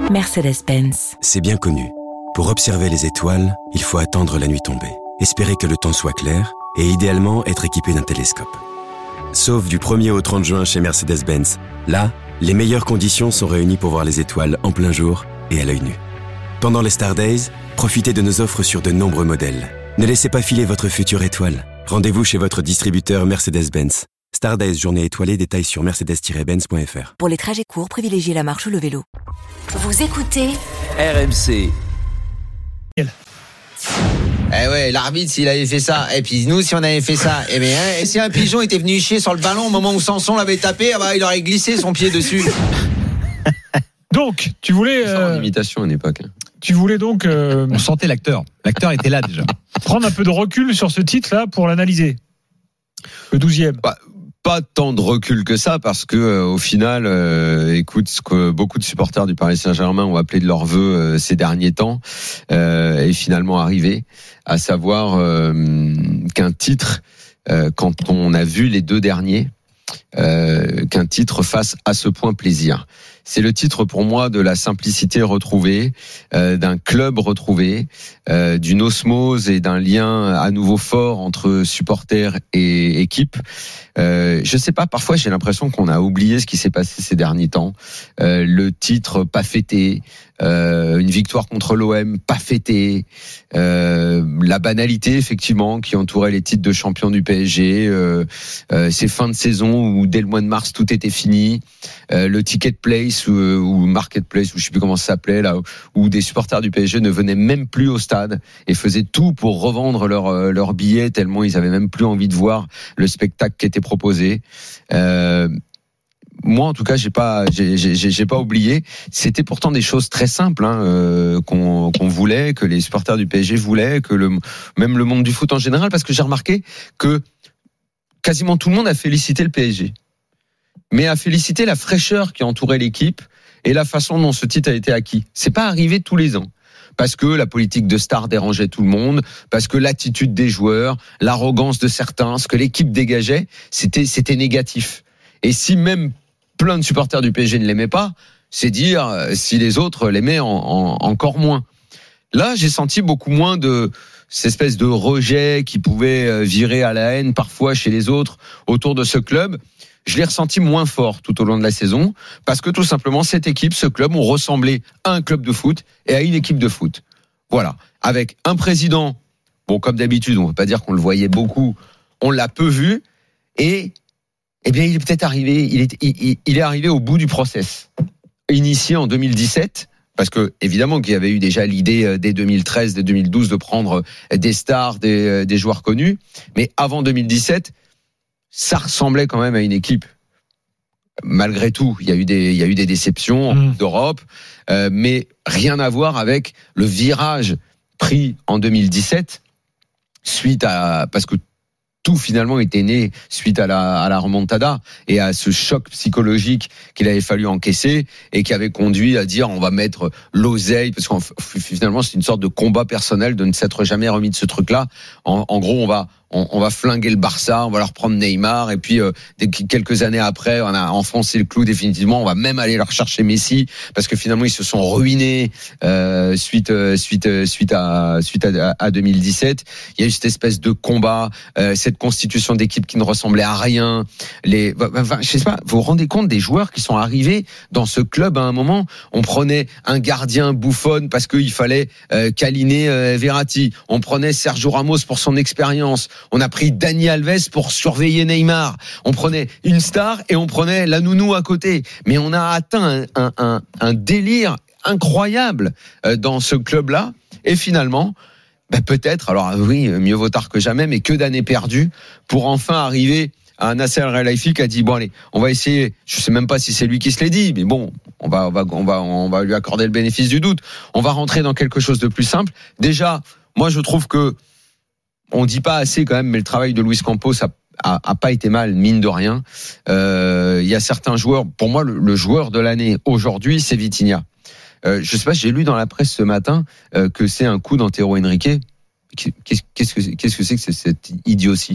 Mercedes-Benz. C'est bien connu. Pour observer les étoiles, il faut attendre la nuit tombée, espérer que le temps soit clair et idéalement être équipé d'un télescope. Sauf du 1er au 30 juin chez Mercedes-Benz. Là, les meilleures conditions sont réunies pour voir les étoiles en plein jour et à l'œil nu. Pendant les Star Days, profitez de nos offres sur de nombreux modèles. Ne laissez pas filer votre future étoile. Rendez-vous chez votre distributeur Mercedes-Benz. Star Days, journée étoilée, détails sur mercedes-benz.fr. Pour les trajets courts, privilégiez la marche ou le vélo. Vous écoutez RMC. Eh ouais, l'arbitre s'il avait fait ça, et puis nous si on avait fait ça, eh bien, et si un pigeon était venu chier sur le ballon au moment où Samson l'avait tapé, ah bah, il aurait glissé son pied dessus. Donc, tu voulais en imitation à une époque. Tu voulais donc on sentait l'acteur. L'acteur était là déjà. Prendre un peu de recul sur ce titre-là pour l'analyser. Le 12e. Pas tant de recul que ça parce que au final, écoute, ce que beaucoup de supporters du Paris Saint-Germain ont appelé de leur vœu ces derniers temps est finalement arrivé, à savoir qu'un titre, quand on a vu les deux derniers, qu'un titre fasse à ce point plaisir. C'est le titre pour moi de la simplicité retrouvée, d'un club retrouvé, d'une osmose et d'un lien à nouveau fort entre supporters et équipe. Je sais pas, parfois j'ai l'impression qu'on a oublié ce qui s'est passé ces derniers temps. Le titre pas fêté, une victoire contre l'OM pas fêtée, la banalité effectivement qui entourait les titres de champion du PSG, ces fins de saison où dès le mois de mars tout était fini, le ticket place ou marketplace ou je sais plus comment ça s'appelait là, où des supporters du PSG ne venaient même plus au stade et faisaient tout pour revendre leurs billets tellement ils avaient même plus envie de voir le spectacle qui était proposé. Moi, en tout cas, j'ai pas oublié. C'était pourtant des choses très simples qu'on voulait, que les supporters du PSG voulaient, que même le monde du foot en général, parce que j'ai remarqué que quasiment tout le monde a félicité le PSG, mais a félicité la fraîcheur qui entourait l'équipe et la façon dont ce titre a été acquis. C'est pas arrivé tous les ans. Parce que la politique de star dérangeait tout le monde, parce que l'attitude des joueurs, l'arrogance de certains, ce que l'équipe dégageait, c'était négatif. Et si même plein de supporters du PSG ne l'aimaient pas, c'est dire si les autres l'aimaient encore moins. Là, j'ai senti beaucoup moins de cette espèce de rejet qui pouvait virer à la haine parfois chez les autres autour de ce club. Je l'ai ressenti moins fort tout au long de la saison parce que tout simplement cette équipe, ce club ont ressemblé à un club de foot et à une équipe de foot. Voilà, avec un président, bon comme d'habitude, on ne peut pas dire qu'on le voyait beaucoup, on l'a peu vu et eh bien il est peut-être arrivé, il est arrivé au bout du process initié en 2017. Parce que évidemment qu'il y avait eu déjà l'idée dès 2013, dès 2012 de prendre des stars, des joueurs connus, mais avant 2017. Ça ressemblait quand même à une équipe. Malgré tout, il y a eu des déceptions en Coupe d'Europe, mais rien à voir avec le virage pris en 2017 parce que tout finalement était né suite à la remontada et à ce choc psychologique qu'il avait fallu encaisser et qui avait conduit à dire on va mettre l'oseille parce qu'en finalement c'est une sorte de combat personnel de ne s'être jamais remis de ce truc-là. En gros, on va flinguer le Barça, on va leur prendre Neymar et puis quelques années après, on a enfoncé le clou définitivement. On va même aller leur chercher Messi parce que finalement ils se sont ruinés suite à 2017. Il y a eu cette espèce de combat, cette constitution d'équipe qui ne ressemblait à rien. Je sais pas, vous vous rendez compte des joueurs qui sont arrivés dans ce club à un moment. On prenait un gardien Buffon parce qu'il fallait câliner Verratti. On prenait Sergio Ramos pour son expérience. On a pris Dani Alves pour surveiller Neymar. On prenait une star et on prenait la nounou à côté. Mais on a atteint un délire incroyable dans ce club-là. Et finalement, peut-être, alors oui, mieux vaut tard que jamais, mais que d'années perdues pour enfin arriver à Nasser El-Khelaifi qui a dit bon allez, on va essayer. Je sais même pas si c'est lui qui se l'est dit, mais bon, on va lui accorder le bénéfice du doute. On va rentrer dans quelque chose de plus simple. Déjà, moi je trouve que on dit pas assez quand même, mais le travail de Luis Campos a pas été mal, mine de rien. Il y a certains joueurs, pour moi le joueur de l'année aujourd'hui, c'est Vitinha. Je sais pas, j'ai lu dans la presse ce matin que c'est un coup d'Antero Henrique. Qu'est-ce que c'est que cette idiotie?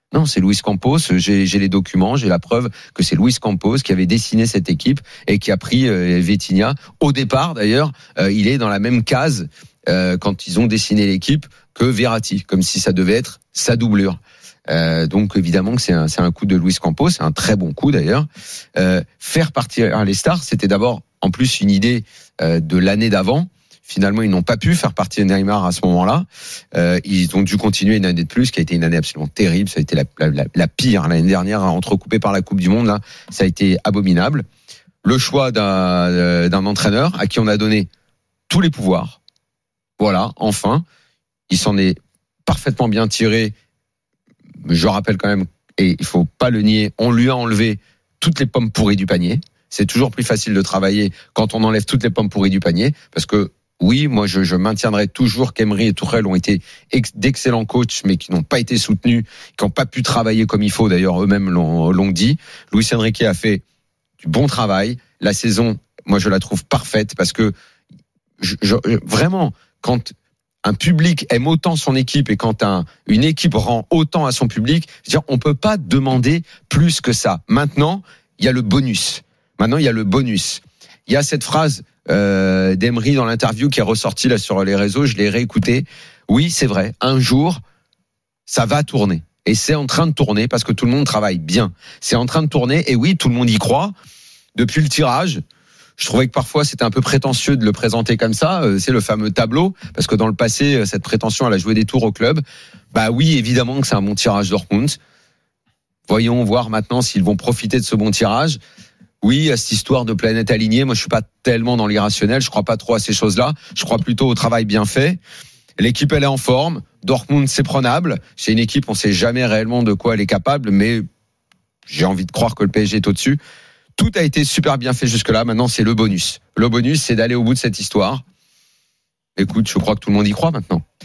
Non, c'est Luis Campos. J'ai les documents, j'ai la preuve que c'est Luis Campos qui avait dessiné cette équipe et qui a pris Vitinha. Au départ, d'ailleurs, il est dans la même case quand ils ont dessiné l'équipe que Verratti, comme si ça devait être sa doublure. Donc évidemment que c'est un coup de Luis Campos, c'est un très bon coup d'ailleurs. Faire partir les stars, c'était d'abord en plus une idée de l'année d'avant. Finalement, ils n'ont pas pu faire partir Neymar à ce moment-là. Ils ont dû continuer une année de plus, qui a été une année absolument terrible. Ça a été la pire l'année dernière, entrecoupée par la Coupe du Monde. Là, ça a été abominable. Le choix d'un entraîneur à qui on a donné tous les pouvoirs. Voilà, enfin, il s'en est parfaitement bien tiré. Je rappelle quand même, et il faut pas le nier, on lui a enlevé toutes les pommes pourries du panier. C'est toujours plus facile de travailler quand on enlève toutes les pommes pourries du panier, parce que oui, moi je maintiendrai toujours qu'Emery et Tuchel ont été d'excellents coachs, mais qui n'ont pas été soutenus, qui n'ont pas pu travailler comme il faut. D'ailleurs, eux-mêmes l'ont dit. Luis Enrique a fait du bon travail. La saison, moi je la trouve parfaite, parce que vraiment, quand un public aime autant son équipe et quand une équipe rend autant à son public, c'est-à-dire on peut pas demander plus que ça. Maintenant, il y a le bonus. Il y a cette phrase d'Emery dans l'interview qui est ressortie là sur les réseaux, je l'ai réécoutée. Oui, c'est vrai, un jour, ça va tourner. Et c'est en train de tourner parce que tout le monde travaille bien. C'est en train de tourner et oui, tout le monde y croit. Depuis le tirage, je trouvais que parfois c'était un peu prétentieux de le présenter comme ça. C'est le fameux tableau, parce que dans le passé, cette prétention, elle a joué des tours au club. Bah oui, évidemment que c'est un bon tirage Dortmund. Voyons voir maintenant s'ils vont profiter de ce bon tirage. Oui, à cette histoire de planète alignée, moi je suis pas tellement dans l'irrationnel, je crois pas trop à ces choses-là. Je crois plutôt au travail bien fait. L'équipe, elle est en forme. Dortmund, c'est prenable. C'est une équipe, on sait jamais réellement de quoi elle est capable, mais j'ai envie de croire que le PSG est au-dessus. Tout a été super bien fait jusque-là. Maintenant, c'est le bonus. Le bonus, c'est d'aller au bout de cette histoire. Écoute, je crois que tout le monde y croit maintenant.